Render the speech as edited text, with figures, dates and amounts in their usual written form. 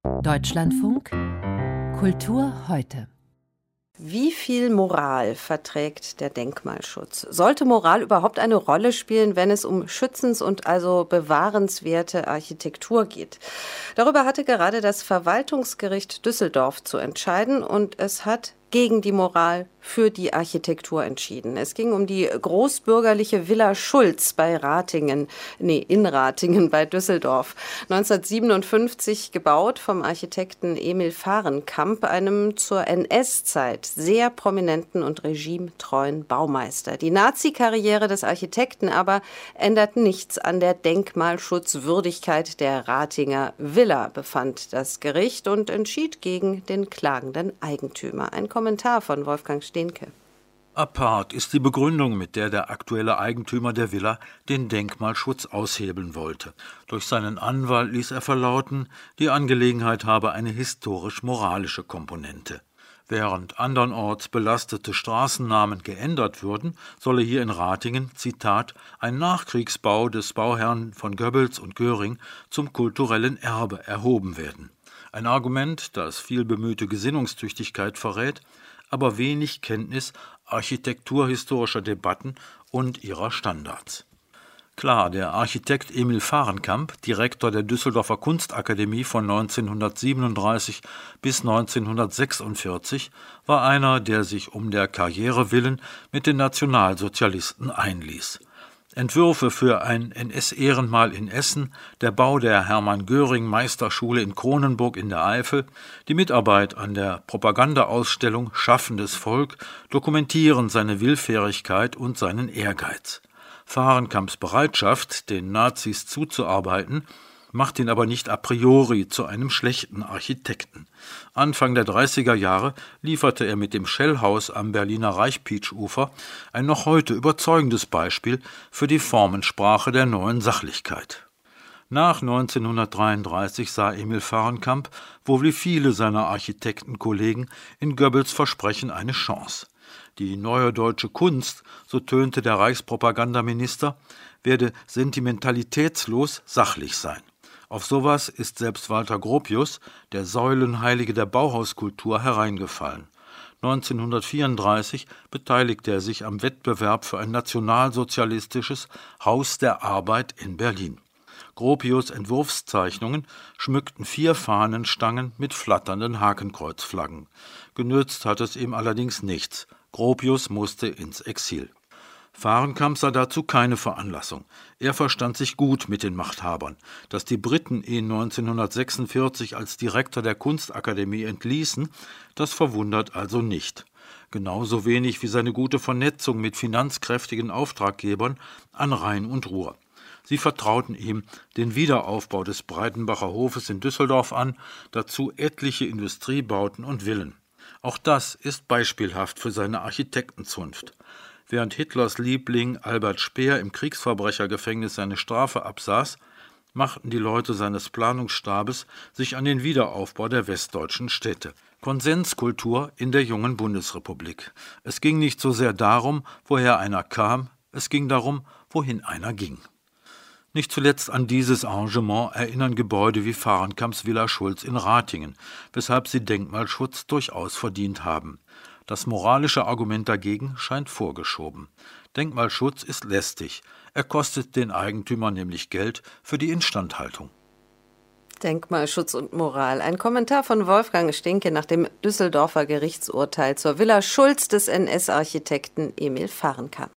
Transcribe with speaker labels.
Speaker 1: Deutschlandfunk Kultur heute.
Speaker 2: Wie viel Moral verträgt der Denkmalschutz? Sollte Moral überhaupt eine Rolle spielen, wenn es um schützens- und also bewahrenswerte Architektur geht? Darüber hatte gerade das Verwaltungsgericht Düsseldorf zu entscheiden und es hat gegen die Moral für die Architektur entschieden. Es ging um die großbürgerliche Villa Schultz in Ratingen bei Düsseldorf. 1957 gebaut vom Architekten Emil Fahrenkamp, einem zur NS-Zeit sehr prominenten und regimetreuen Baumeister. Die Nazi-Karriere des Architekten aber ändert nichts an der Denkmalschutzwürdigkeit der Ratinger Villa, befand das Gericht und entschied gegen den klagenden Eigentümer. Ein Kommentar von Wolfgang Stehnke.
Speaker 3: Apart ist die Begründung, mit der der aktuelle Eigentümer der Villa den Denkmalschutz aushebeln wollte. Durch seinen Anwalt ließ er verlauten, die Angelegenheit habe eine historisch-moralische Komponente. Während andernorts belastete Straßennamen geändert würden, solle hier in Ratingen, Zitat, ein Nachkriegsbau des Bauherrn von Goebbels und Göring zum kulturellen Erbe erhoben werden. Ein Argument, das viel bemühte Gesinnungstüchtigkeit verrät, aber wenig Kenntnis architekturhistorischer Debatten und ihrer Standards. Klar, der Architekt Emil Fahrenkamp, Direktor der Düsseldorfer Kunstakademie von 1937 bis 1946, war einer, der sich um der Karriere willen mit den Nationalsozialisten einließ. Entwürfe für ein NS-Ehrenmal in Essen, der Bau der Hermann-Göring-Meisterschule in Kronenburg in der Eifel, die Mitarbeit an der Propagandaausstellung Schaffendes Volk dokumentieren seine Willfährigkeit und seinen Ehrgeiz. Fahrenkamps Bereitschaft, den Nazis zuzuarbeiten, macht ihn aber nicht a priori zu einem schlechten Architekten. Anfang der 30er Jahre lieferte er mit dem Schellhaus am Berliner Reichpitsch-Ufer ein noch heute überzeugendes Beispiel für die Formensprache der neuen Sachlichkeit. Nach 1933 sah Emil Fahrenkamp, wohl wie viele seiner Architektenkollegen, in Goebbels Versprechen eine Chance. Die neue deutsche Kunst, so tönte der Reichspropagandaminister, werde sentimentalitätslos sachlich sein. Auf sowas ist selbst Walter Gropius, der Säulenheilige der Bauhauskultur, hereingefallen. 1934 beteiligte er sich am Wettbewerb für ein nationalsozialistisches Haus der Arbeit in Berlin. Gropius' Entwurfszeichnungen schmückten 4 Fahnenstangen mit flatternden Hakenkreuzflaggen. Genützt hat es ihm allerdings nichts. Gropius musste ins Exil. Fahrenkamp sah dazu keine Veranlassung. Er verstand sich gut mit den Machthabern. Dass die Briten ihn 1946 als Direktor der Kunstakademie entließen, das verwundert also nicht. Genauso wenig wie seine gute Vernetzung mit finanzkräftigen Auftraggebern an Rhein und Ruhr. Sie vertrauten ihm den Wiederaufbau des Breitenbacher Hofes in Düsseldorf an, dazu etliche Industriebauten und Villen. Auch das ist beispielhaft für seine Architektenzunft. Während Hitlers Liebling Albert Speer im Kriegsverbrechergefängnis seine Strafe absaß, machten die Leute seines Planungsstabes sich an den Wiederaufbau der westdeutschen Städte. Konsenskultur in der jungen Bundesrepublik. Es ging nicht so sehr darum, woher einer kam, es ging darum, wohin einer ging. Nicht zuletzt an dieses Arrangement erinnern Gebäude wie Fahrenkamps Villa Schultz in Ratingen, weshalb sie Denkmalschutz durchaus verdient haben. Das moralische Argument dagegen scheint vorgeschoben. Denkmalschutz ist lästig. Er kostet den Eigentümer nämlich Geld für die Instandhaltung.
Speaker 2: Denkmalschutz und Moral. Ein Kommentar von Wolfgang Stehnke nach dem Düsseldorfer Gerichtsurteil zur Villa Schultz des NS-Architekten Emil Fahrenkamp.